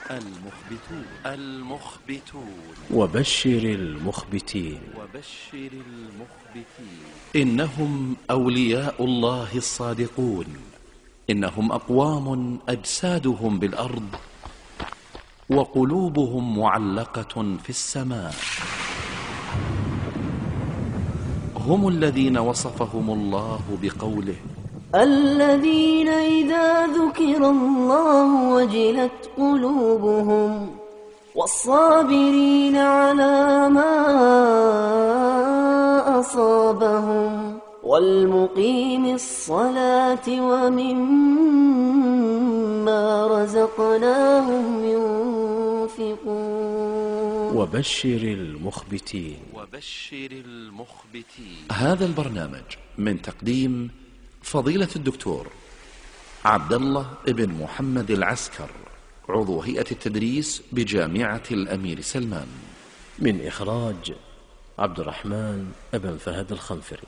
المخبتون وبشر المخبتين إنهم أولياء الله الصادقون، إنهم أقوام أجسادهم بالأرض وقلوبهم معلقة في السماء. هم الذين وصفهم الله بقوله: الذين إذا ذكر الله وجلت قلوبهم والصابرين على ما أصابهم والمقيم الصلاة ومما رزقناهم ينفقون. وبشر المخبتين. هذا البرنامج من تقديم فضيلة الدكتور عبد الله بن محمد العسكر، عضو هيئة التدريس بجامعة الأمير سلمان، من إخراج عبد الرحمن بن فهد الخنفري.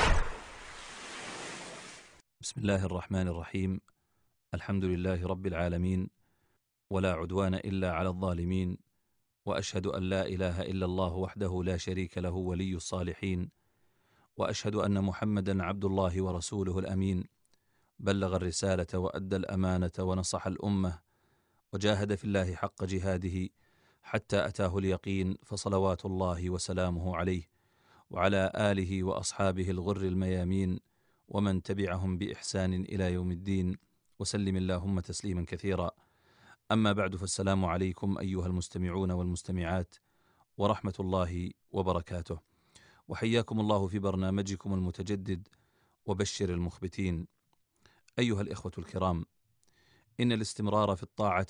بسم الله الرحمن الرحيم. الحمد لله رب العالمين، ولا عدوان إلا على الظالمين، وأشهد أن لا إله إلا الله وحده لا شريك له ولي الصالحين، وأشهد أن محمدا عبد الله ورسوله الأمين، بلغ الرسالة وأدى الأمانة ونصح الأمة، وجاهد في الله حق جهاده حتى أتاه اليقين، فصلوات الله وسلامه عليه وعلى آله وأصحابه الغر الميامين ومن تبعهم بإحسان إلى يوم الدين، وسلم اللهم تسليما كثيرا. أما بعد، فالسلام عليكم أيها المستمعون والمستمعات ورحمة الله وبركاته، وحياكم الله في برنامجكم المتجدد وبشر المخبتين. أيها الإخوة الكرام، إن الاستمرار في الطاعة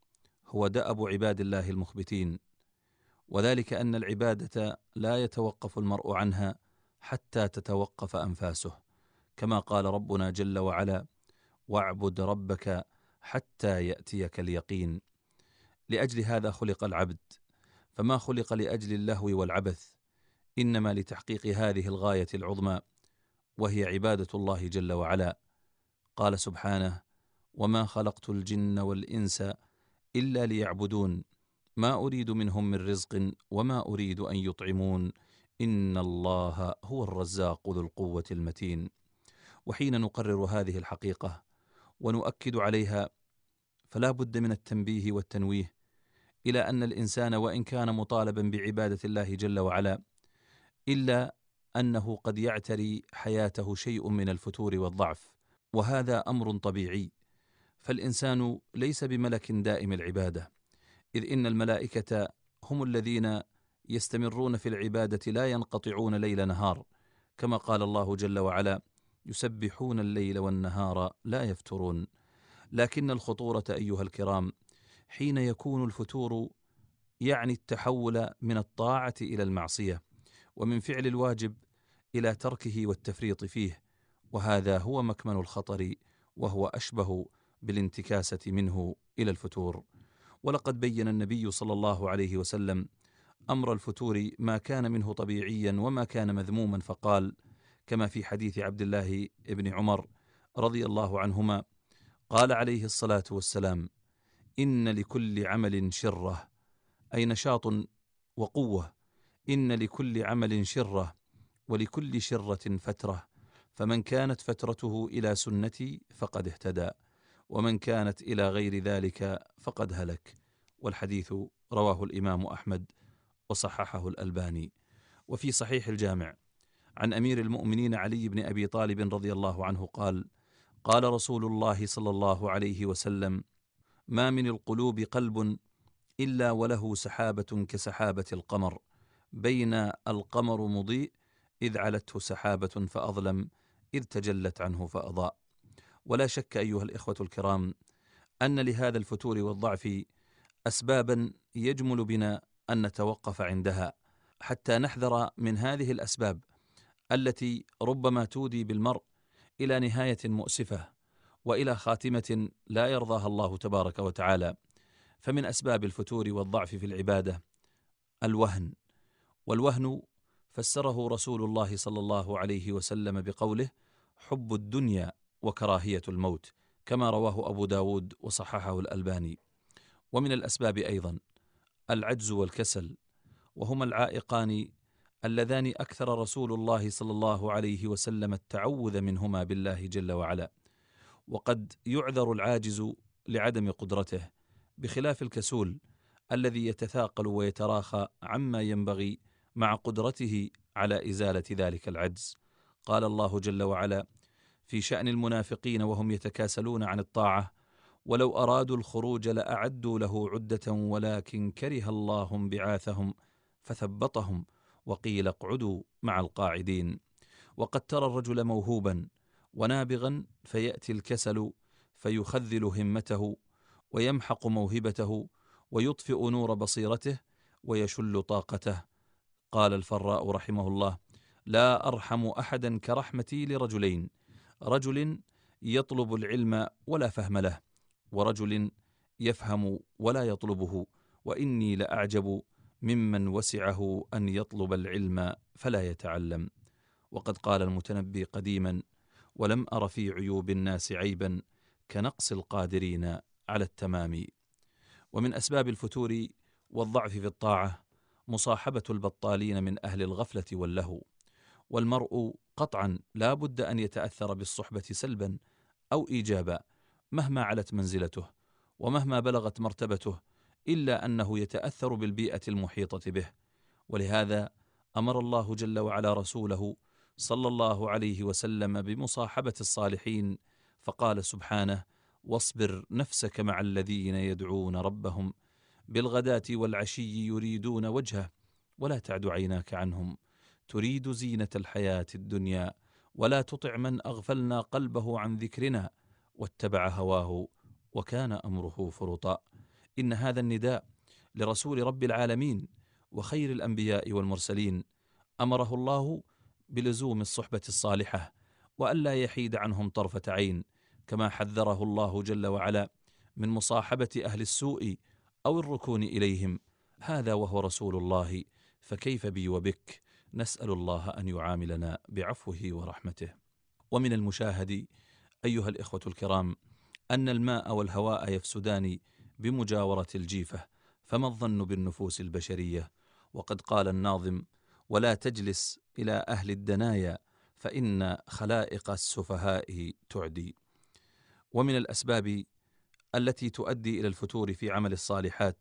هو دأب عباد الله المخبتين، وذلك أن العبادة لا يتوقف المرء عنها حتى تتوقف أنفاسه، كما قال ربنا جل وعلا: واعبد ربك حتى يأتيك اليقين. لأجل هذا خلق العبد، فما خلق لأجل اللهو والعبث، إنما لتحقيق هذه الغاية العظمى، وهي عبادة الله جل وعلا. قال سبحانه: وما خلقت الجن والإنس إلا ليعبدون ما أريد منهم من رزق وما أريد أن يطعمون إن الله هو الرزاق ذو القوة المتين. وحين نقرر هذه الحقيقة ونؤكد عليها، فلا بد من التنبيه والتنويه إلى أن الإنسان وإن كان مطالبا بعبادة الله جل وعلا، إلا أنه قد يعتري حياته شيء من الفتور والضعف، وهذا أمر طبيعي، فالإنسان ليس بملك دائم العبادة، إذ إن الملائكة هم الذين يستمرون في العبادة لا ينقطعون ليل نهار، كما قال الله جل وعلا: يسبحون الليل والنهار لا يفترون. لكن الخطورة أيها الكرام حين يكون الفتور يعني التحول من الطاعة إلى المعصية، ومن فعل الواجب إلى تركه والتفريط فيه، وهذا هو مكمن الخطر، وهو أشبه بالانتكاسة منه إلى الفتور. ولقد بين النبي صلى الله عليه وسلم أمر الفتور، ما كان منه طبيعيا وما كان مذموما، فقال كما في حديث عبد الله بن عمر رضي الله عنهما، قال عليه الصلاة والسلام: إن لكل عمل شرة، أي نشاط وقوة، إن لكل عمل شرة ولكل شرة فترة، فمن كانت فترته إلى سنتي فقد اهتدى، ومن كانت إلى غير ذلك فقد هلك. والحديث رواه الإمام أحمد وصححه الألباني. وفي صحيح الجامع عن أمير المؤمنين علي بن أبي طالب رضي الله عنه قال: قال رسول الله صلى الله عليه وسلم: ما من القلوب قلب إلا وله سحابة كسحابة القمر، بين القمر مضيء إذ علته سحابة فأظلم، إذ تجلت عنه فأضاء. ولا شك أيها الإخوة الكرام أن لهذا الفتور والضعف أسبابا يجمل بنا أن نتوقف عندها، حتى نحذر من هذه الأسباب التي ربما تودي بالمرء إلى نهاية مؤسفة وإلى خاتمة لا يرضاها الله تبارك وتعالى. فمن أسباب الفتور والضعف في العبادة الوهن، والوهن فسره رسول الله صلى الله عليه وسلم بقوله: حب الدنيا وكراهية الموت، كما رواه أبو داود وصححه الألباني. ومن الأسباب أيضا العجز والكسل، وهما العائقان اللذان أكثر رسول الله صلى الله عليه وسلم التعوذ منهما بالله جل وعلا. وقد يعذر العاجز لعدم قدرته، بخلاف الكسول الذي يتثاقل ويتراخى عما ينبغي مع قدرته على إزالة ذلك العجز. قال الله جل وعلا في شأن المنافقين وهم يتكاسلون عن الطاعة: ولو أرادوا الخروج لأعدوا له عدة ولكن كره الله بعاثهم فثبطهم وقيل اقعدوا مع القاعدين. وقد ترى الرجل موهوبا ونابغا فيأتي الكسل فيخذل همته ويمحق موهبته ويطفئ نور بصيرته ويشل طاقته. قال الفراء رحمه الله: لا أرحم أحدا كرحمتي لرجلين: رجل يطلب العلم ولا فهم له، ورجل يفهم ولا يطلبه، وإني لأعجب ممن وسعه أن يطلب العلم فلا يتعلم. وقد قال المتنبي قديما: ولم أر في عيوب الناس عيبا كنقص القادرين على التمام. ومن أسباب الفتور والضعف في الطاعة مصاحبة البطالين من أهل الغفلة واللهو، والمرء قطعا لا بد أن يتأثر بالصحبة سلبا أو إيجابا مهما علت منزلته ومهما بلغت مرتبته، إلا أنه يتأثر بالبيئة المحيطة به. ولهذا أمر الله جل وعلا رسوله صلى الله عليه وسلم بمصاحبة الصالحين، فقال سبحانه: واصبر نفسك مع الذين يدعون ربهم بالغداة والعشي يريدون وجهه ولا تعد عيناك عنهم تريد زينة الحياة الدنيا ولا تطع من أغفلنا قلبه عن ذكرنا واتبع هواه وكان أمره فرطا. إن هذا النداء لرسول رب العالمين وخير الأنبياء والمرسلين أمره الله بلزوم الصحبة الصالحة وألا يحيد عنهم طرفة عين، كما حذره الله جل وعلا من مصاحبة أهل السوء أو الركون إليهم. هذا وهو رسول الله، فكيف بي وبك؟ نسأل الله أن يعاملنا بعفوه ورحمته. ومن المشاهد أيها الإخوة الكرام أن الماء والهواء يفسدان بمجاورة الجيفة، فما الظن بالنفوس البشرية؟ وقد قال الناظم: ولا تجلس إلى أهل الدنايا فإن خلائق السفهاء تعدي. ومن الأسباب التي تؤدي إلى الفتور في عمل الصالحات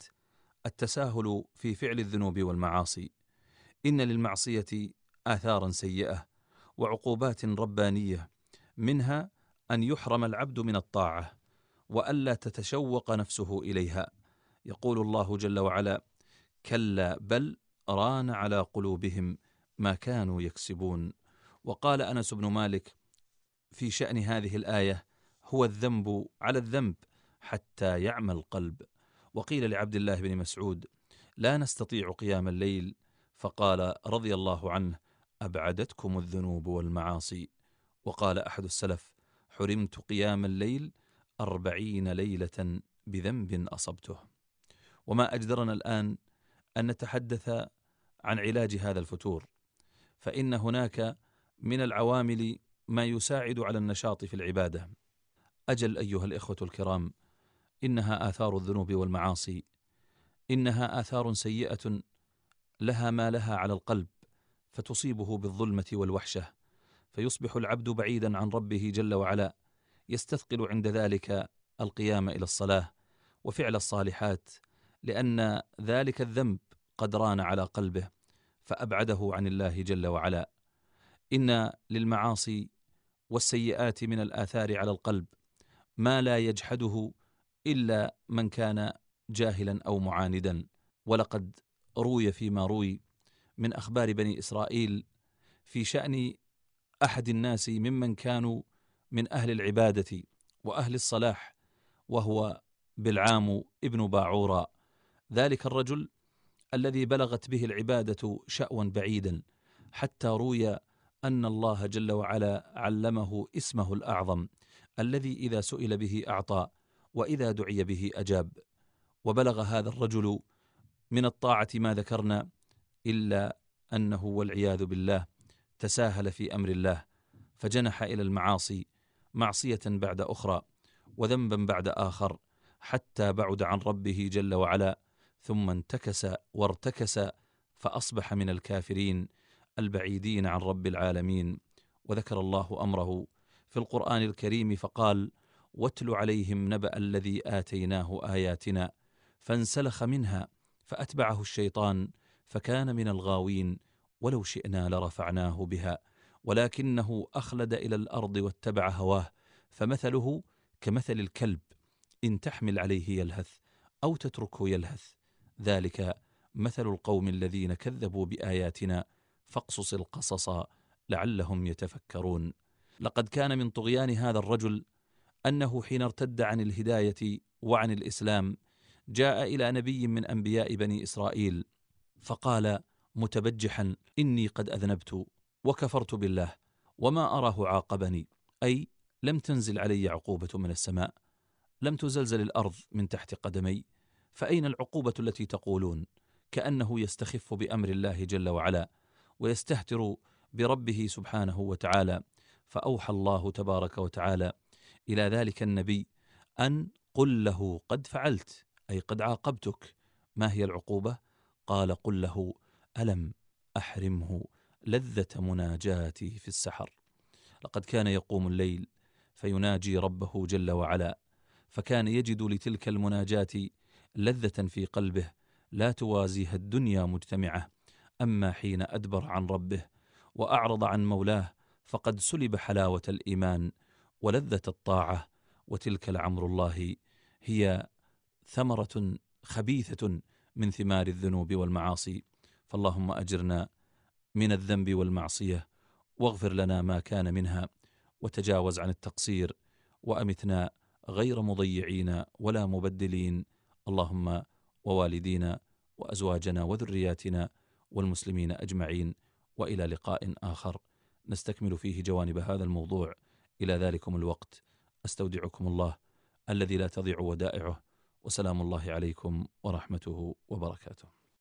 التساهل في فعل الذنوب والمعاصي. إن للمعصية آثارا سيئة وعقوبات ربانية، منها أن يحرم العبد من الطاعة وألا تتشوق نفسه إليها. يقول الله جل وعلا: كلا بل ران على قلوبهم ما كانوا يكسبون. وقال أنس بن مالك في شأن هذه الآية: هو الذنب على الذنب حتى يعمى القلب. وقيل لعبد الله بن مسعود: لا نستطيع قيام الليل، فقال رضي الله عنه: أبعدتكم الذنوب والمعاصي. وقال أحد السلف: حرمت قيام الليل 40 ليلة بذنب أصبته. وما أجدرنا الآن أن نتحدث عن علاج هذا الفتور، فإن هناك من العوامل ما يساعد على النشاط في العبادة. أجل أيها الإخوة الكرام، إنها آثار الذنوب والمعاصي، إنها آثار سيئة لها ما لها على القلب، فتصيبه بالظلمة والوحشة، فيصبح العبد بعيدا عن ربه جل وعلا، يستثقل عند ذلك القيام إلى الصلاة وفعل الصالحات، لأن ذلك الذنب قد ران على قلبه فأبعده عن الله جل وعلا. إن للمعاصي والسيئات من الآثار على القلب ما لا يجحده إلا من كان جاهلا أو معاندا. ولقد روي فيما روي من أخبار بني إسرائيل في شأن أحد الناس ممن كانوا من أهل العبادة وأهل الصلاح، وهو بلعام ابن باعورا، ذلك الرجل الذي بلغت به العبادة شأوا بعيدا، حتى روي أن الله جل وعلا علمه اسمه الأعظم الذي إذا سئل به أعطى وإذا دعي به أجاب. وبلغ هذا الرجل من الطاعة ما ذكرنا، إلا أنه والعياذ بالله تساهل في أمر الله، فجنح إلى المعاصي، معصية بعد أخرى وذنبا بعد آخر، حتى بعد عن ربه جل وعلا، ثم انتكس وارتكس فأصبح من الكافرين البعيدين عن رب العالمين. وذكر الله أمره في القرآن الكريم فقال: واتل عليهم نبأ الذي آتيناه آياتنا فانسلخ منها فأتبعه الشيطان فكان من الغاوين ولو شئنا لرفعناه بها ولكنه أخلد إلى الأرض واتبع هواه فمثله كمثل الكلب إن تحمل عليه يلهث أو تتركه يلهث، ذلك مثل القوم الذين كذبوا بآياتنا فاقصص القصص لعلهم يتفكرون. لقد كان من طغيان هذا الرجل أنه حين ارتد عن الهداية وعن الإسلام جاء إلى نبي من أنبياء بني إسرائيل فقال متبجحا: إني قد أذنبت وكفرت بالله وما أراه عاقبني، أي لم تنزل علي عقوبة من السماء، لم تزلزل الأرض من تحت قدمي، فأين العقوبة التي تقولون؟ كأنه يستخف بأمر الله جل وعلا ويستهتر بربه سبحانه وتعالى. فأوحى الله تبارك وتعالى إلى ذلك النبي أن قل له قد فعلت، أي قد عاقبتك. ما هي العقوبة؟ قال: قل له ألم أحرمه لذة مناجاتي في السحر. لقد كان يقوم الليل فيناجي ربه جل وعلا، فكان يجد لتلك المناجاة لذة في قلبه لا توازيها الدنيا مجتمعة. أما حين أدبر عن ربه وأعرض عن مولاه فقد سلب حلاوة الإيمان ولذة الطاعة، وتلك لعمر الله هي ثمرة خبيثة من ثمار الذنوب والمعاصي. فاللهم أجرنا من الذنب والمعصية واغفر لنا ما كان منها وتجاوز عن التقصير وأمتنا غير مضيعين ولا مبدلين، اللهم ووالدينا وأزواجنا وذرياتنا والمسلمين أجمعين. وإلى لقاء آخر نستكمل فيه جوانب هذا الموضوع. إلى ذلكم الوقت أستودعكم الله الذي لا تضيع ودائعه، وسلام الله عليكم ورحمته وبركاته.